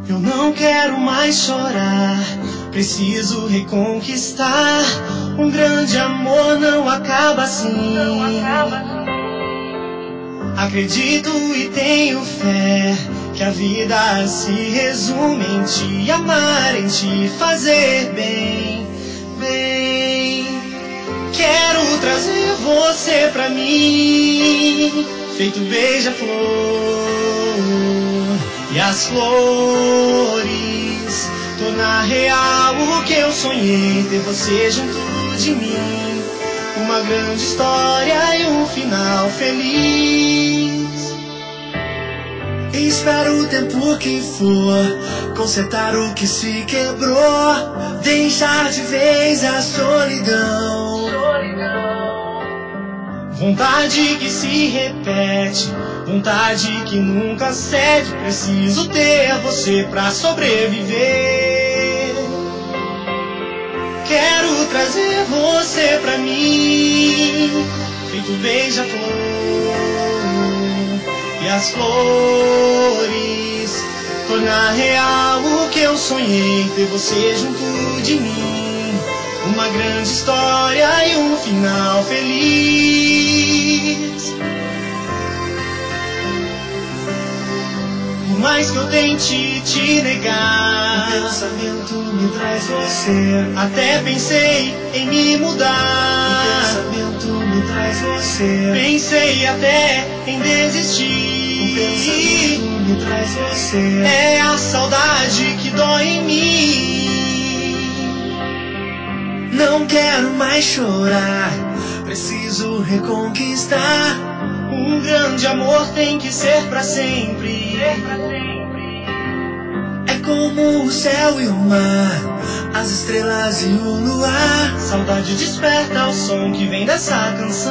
Eu não quero mais chorar, preciso reconquistar. Um grande amor não acaba assim. Acredito e tenho fé que a vida se resume em te amar, em te fazer bem, bem. Quero trazer você pra mim, feito beija-flor, e as flores tornar real o que eu sonhei, ter você junto de mim. Uma grande história e um final feliz. Espero o tempo que for consertar o que se quebrou, deixar de vez a solidão. Vontade que se repete, vontade que nunca cede. Preciso ter você pra sobreviver. Quero trazer você pra mim, feito beija-flor, e as flores tornar real o que eu sonhei, ter você junto de mim. Uma grande história e um final feliz. Por mais que eu tente te negar, o pensamento me traz você. Até pensei em me mudar, o pensamento me traz você. Pensei até em desistir, o pensamento me traz você. É a saudade que dói em mim. Não quero mais chorar, preciso reconquistar. Um grande amor tem que ser pra sempre. É como o céu e o mar, as estrelas e o luar. Saudade desperta o som que vem dessa canção.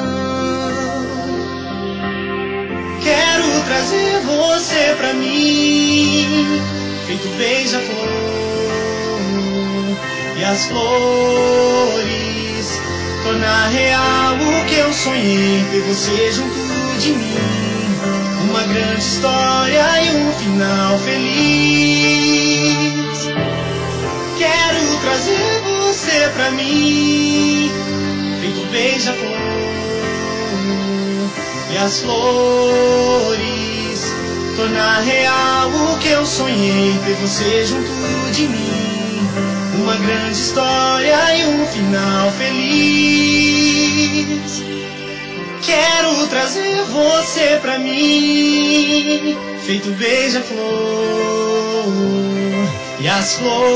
Quero trazer você pra mim, feito beija-flor, e as flores tornar real o que eu sonhei, ter você junto de mim. Uma grande história e um final feliz. Quero trazer você pra mim, feito beija-flor, e as flores tornar real o que eu sonhei, ter você junto de mim. Uma grande história e um final feliz. Quero trazer você pra mim, feito beija-flor, e as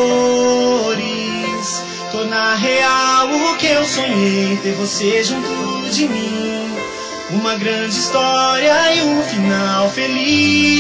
flores tornar real o que eu sonhei, ter você junto de mim. Uma grande história e um final feliz.